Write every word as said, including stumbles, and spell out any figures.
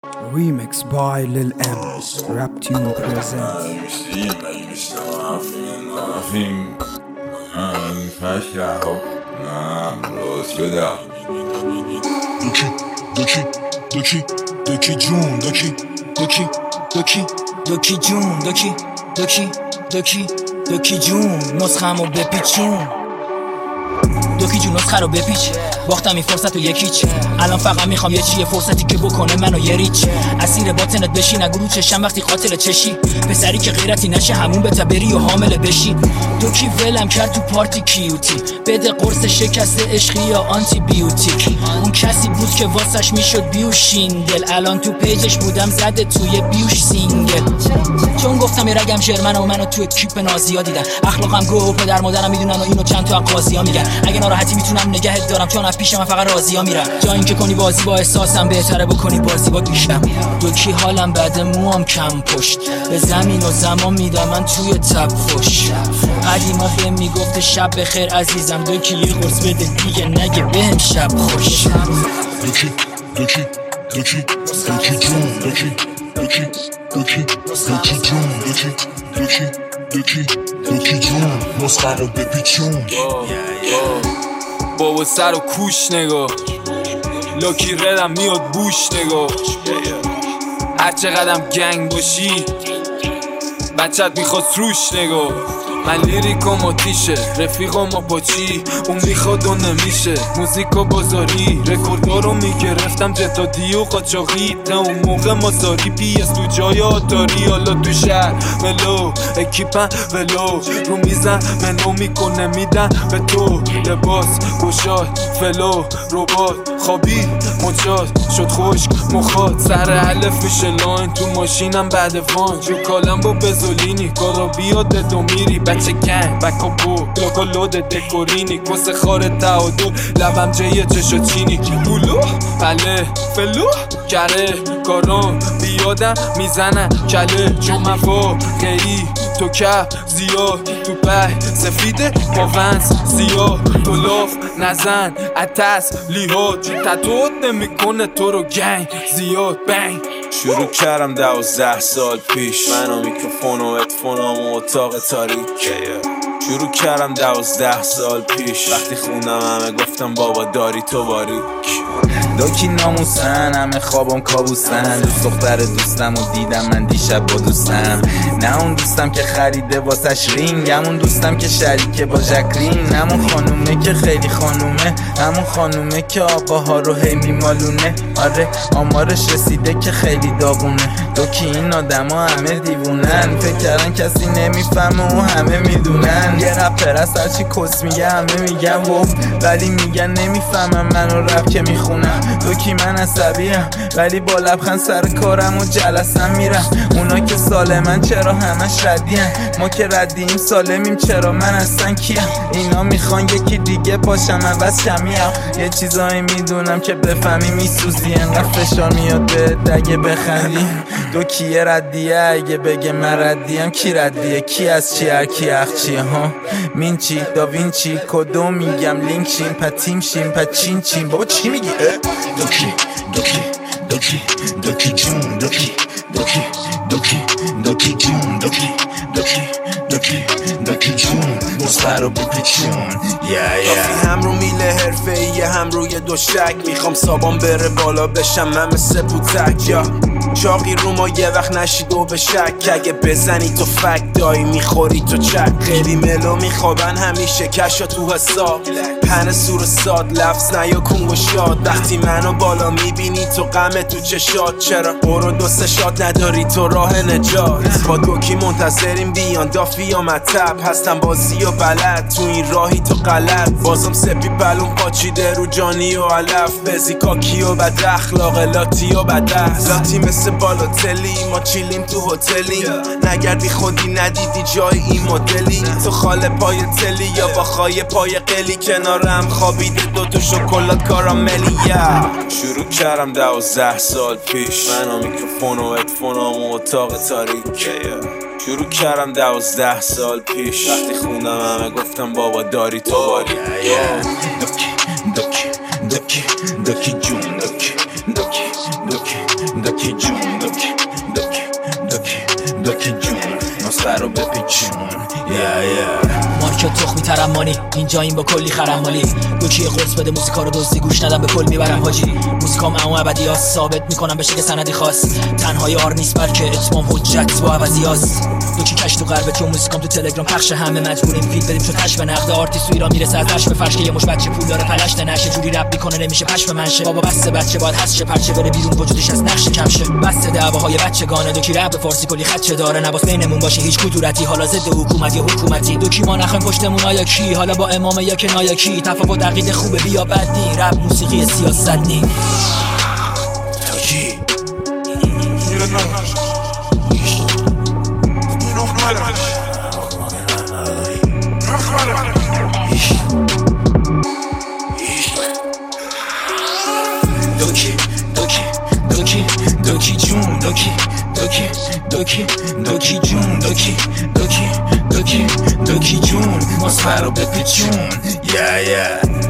Remix by Lil M. Rap Tune present. Daki, Daki, Daki, Daki جون Daki, Daki, Daki, Daki جون Daki, Daki, Daki, Daki جون نسخمو بپیچون دوکی جون نسخه رو بپیچ باختم این فرصت و یکیچ الان فقط میخوام یه چیه فرصتی که بکنه منو یه ریچ اسیر باطنت بشی نگو رو چشم وقتی قاتل چشی پسری که غیرتی نشه همون بتا بری و حامله بشی دوکی ولم کرد تو پارتی کیوتی بده قرص شکست عشقی یا آنتی بیوتیک اون کسی بود که واسش میشد بیوش شیندل الان تو پیجش بودم زده توی بیوش سینگل چون گفتم یه رگم شرمنه و منو توی کیپ نازیا دیدن اخلاقم گوه و پدر مادرم میدونن و اینو چند تا قاضیا میگن اگه ناراحتی میتونم نگهت دارم چون از پیش من فقط راضیا میرم جا اینکه کنی بازی با احساسم بهتره بکنی بازی با دوشم دوکی حالم بعد موام کم پشت به زمین و زمان میدم من توی تب فش قدیما به میگفت شب بخیر عزیزم دوکی یه قرص بده دیگه نگه بهم شب خوش دوکی دوکی دوکی دوکی جون دوکی دوکی دوکی دوکی جون دوکی دوکی دوکی دوکی جون نسخه رو بپیچون بابا سر و کوش نگاه لاکی ردم میاد بوش نگاه هر چقدرم گنگ باشی بچت میخواد روش نگاه من لیریکم آتیشه رفیقم پاچی اون میخواد و نمیشه موزیکا بازاری رکوردارو میگرفتم جتادی و قاچاقی تا اون موقع مازاری پی اس تو جای آتاری حالا تو شهر ولو اکیپن ولو رو میزن منو میکنه میدن به تو لباس گشاد فلو ربات خوابی مجاد شد خشک مخاد سر علف میشه لاین تو ماشینم بعد وان جو کالم با بزولینی کارا بیاد دو میری بچه گنگ بکا بو لوگا لود دکورینی کس خار تعادل لبم جیه چشا چینی بولو بله فلو کره کاران بیادم میزنن کله چون من واقعی تو که زیاد تو به سفیده با ونس زیاد تو لاف نزن اتس لیهات تطوت نمیکنه تو رو گنگ زیاد بنگ شروع کردم دوازده سال پیش من و میکروفون و ادفونم و اتاق تاریک شروع کردم دوازده سال پیش وقتی خوندم همه گفتم بابا داری تو باریک دوکی ناموسن همه خوابم کابوسن دوست دختر دوستم و دیدم من دیشب با دوستم نه اون دوستم که خریده واسش رینگ همون دوستم که شریکه با جکرین همون خانومه که خیلی خانومه همون خانومه که آباها رو هی میمالونه آره آمارش رسیده که خیلی داغونه دوکی این آدم ها همه دیوونن فکر کردن کسی نمیفهمه و همه میدونن یه رپر از هرچی کس میگه همه میگن وف ولی میگن نمیفهمم منو رپ که میخونم دوکی من عصبیم ولی با لبخند سر کارم و جلسم میرم اونا که سالمن چرا همش ردیم ما که ردیم سالمیم چرا من اصلا کیم اینا میخوان یکی دیگه باشم من بس کمیم یه چیزایی میدونم که بفهمی میسوزی انقدر فشار میاد به اگه بخندی دوکی یه ردیه اگه بگه من ردیم کی ردیه کی از چی هر کی اخ چیه ها مین چی داوینچی کدوم میگم لینک شیم پتیم شیم پچین چیم بابا چی میگی دوکی دوکی دوکی دوکی جون دوکی دوکی دوکی دوکی جون دوکی دوکی دوکی دوکی جون نسخه رو بپیچون کافی هم رو میله حرفه یه هم روی دوشک میخوام سابان بره بالا بشم من مثل پوتک یا چاقی رو ما یه وقت نشید و به شک اگه بزنی تو فک دایی میخوری تو چک خیلی ملو میخوابن همیشه کشا تو حساب پن سور ساد لفظ نیا کنگ و شاد وقتی منو بالا میبینی تو غم تو چشات چرا برو دو سه شاد نداری تو راه نجات با دوکی منتظریم بیان دافی یا مطب هستم بازی و بلد تو این راهی تو غلط بازم سپی بلون پاچیده رو جانی و علف بزی کاکی و بد اخلاق لاتی و بد لاتی مثل بالاتلی ما چیلیم تو هتلی نگردی خودی ندیدی جای این مدلی تو خاله پای تلی یا با خای پای قلی کنارم خوابیده دوتو شکلات کاراملی شروع کردم دوازده سال پیش من و میکروفون و ادفونم و اتاق تاریک شروع کردم دوازده سال پیش وقتی خوندم همه گفتم بابا داری تو باری دوکی دوکی دوکی دوکی جون دوکی دوکی دوکی دوکی جون دوکی دوکی دوکی دوکی جون نسخه رو بپیچون یا یا مارکت تخمی ترمانی اینجا این با کلی خرمالی دوکی قرص بده موسیقا رو دزدی گوش ندم به کل میبرم حاجی موسیقام اما ابدی هست ثابت میکنم بشه که سندی خاص تنهای آر نیست بلکه اتمام حجت با عوضی هست دوکی کش تو غربه چون موسیقام تو تلگرام پخش همه مجبوریم فیل بدیم چون تش به نقد آرتیست تو ایران میرسه از دشت به فرش که یه مش بچه پول داره پلش نشه جوری رپ میکنه نمیشه پش به منشه بابا بس بچه باید هست شه پرچه بره بیرون وجودش از نقش کم شه بس دعواهای بچگانه دوکی رپ فارسی کلی خدشه داره نباس بینمون باشه هیچ کدورتی حالا ضد حکومت یا حکومتی دوکی ما نخوایم پشتمون آیا کی حالا با امام یا کنایا کی تفاوت عقیده خوبه بیا بد نی رپ موسیقی سیاست نی دوکی دوکی دوکی دوکی دوکی جون دوکی دوکی دوکی دوکی جون دوکی دوکی دوکی دوکی جون نسخه رو بپیچون یا یا